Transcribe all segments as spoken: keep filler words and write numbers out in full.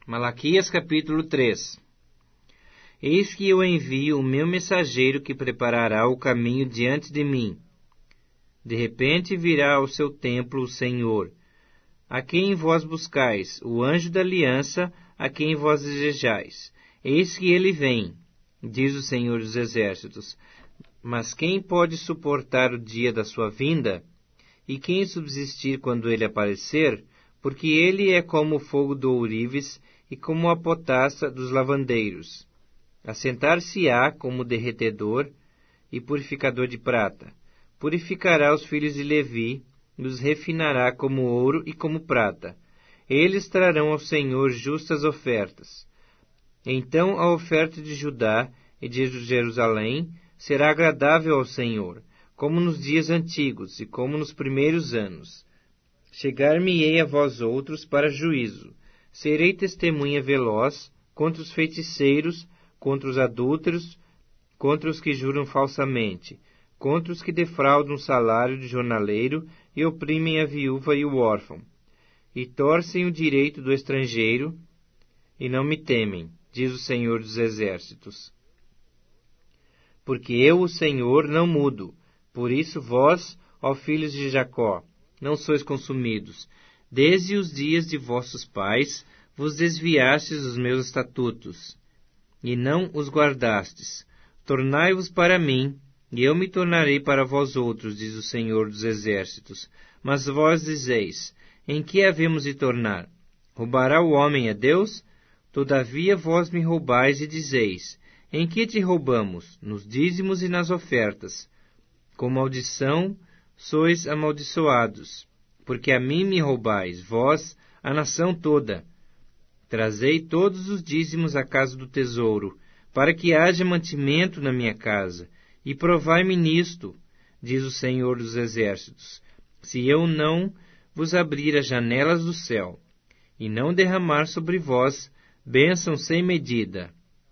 Malaquias capítulo três. Eis que eu envio o meu mensageiro que preparará o caminho diante de mim. De repente virá ao seu templo o Senhor, a quem vós buscais, o anjo da aliança, a quem vós desejais. Eis que ele vem, diz o Senhor dos Exércitos. Mas quem pode suportar o dia da sua vinda? E quem subsistir quando ele aparecer? Porque ele é como o fogo do ourives e como a potassa dos lavandeiros. Assentar-se-á como derretedor e purificador de prata. Purificará os filhos de Levi, e os refinará como ouro e como prata. Eles trarão ao Senhor justas ofertas. Então a oferta de Judá e de Jerusalém será agradável ao Senhor, como nos dias antigos e como nos primeiros anos. Chegar-me-ei a vós outros para juízo. Serei testemunha veloz contra os feiticeiros, contra os adúlteros, contra os que juram falsamente, contra os que defraudam o salário de jornaleiro e oprimem a viúva e o órfão, e torcem o direito do estrangeiro, e não me temem, diz o Senhor dos Exércitos. Porque eu, o Senhor, não mudo, por isso vós, ó filhos de Jacó, não sois consumidos. Desde os dias de vossos pais vos desviastes dos meus estatutos, e não os guardastes. Tornai-vos para mim, e eu me tornarei para vós outros, diz o Senhor dos Exércitos. Mas vós dizeis, em que havemos de tornar? Roubará o homem a Deus? Todavia vós me roubais e dizeis, em que te roubamos? Nos dízimos e nas ofertas. Com maldição sois amaldiçoados, porque a mim me roubais, vós, a nação toda. Trazei todos os dízimos à casa do tesouro, para que haja mantimento na minha casa, e provai-me nisto, diz o Senhor dos Exércitos, se eu não vos abrir as janelas do céu, e não derramar sobre vós bênção sem medida.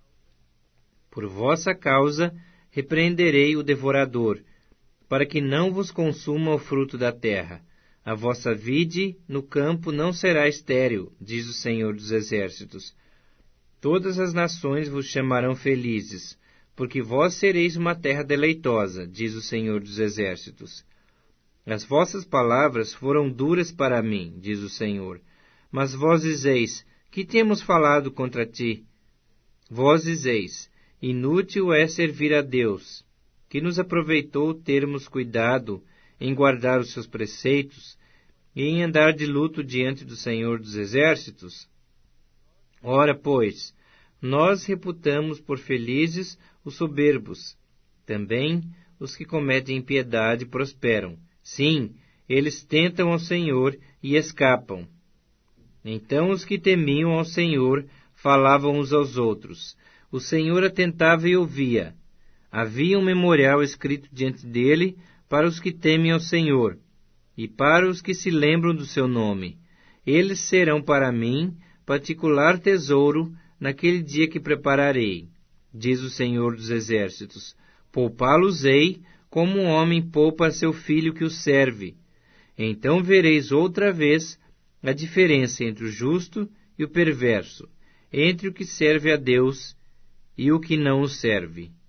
Por vossa causa repreenderei o devorador, para que não vos consuma o fruto da terra. A vossa vide no campo não será estéril, diz o Senhor dos Exércitos. Todas as nações vos chamarão felizes, porque vós sereis uma terra deleitosa, diz o Senhor dos Exércitos. As vossas palavras foram duras para mim, diz o Senhor. Mas vós dizeis, que temos falado contra ti? Vós dizeis, inútil é servir a Deus. Que nos aproveitou termos cuidado em guardar os seus preceitos e em andar de luto diante do Senhor dos Exércitos? Ora, pois, nós reputamos por felizes os soberbos. Também os que cometem impiedade prosperam. Sim, eles tentam ao Senhor e escapam. Então os que temiam ao Senhor falavam uns aos outros. O Senhor atentava e ouvia. Havia um memorial escrito diante dele para os que temem ao Senhor, e para os que se lembram do seu nome. Eles serão para mim particular tesouro naquele dia que prepararei, diz o Senhor dos Exércitos. Poupá-los-ei como um homem poupa a seu filho que o serve. Então vereis outra vez a diferença entre o justo e o perverso, entre o que serve a Deus e o que não o serve.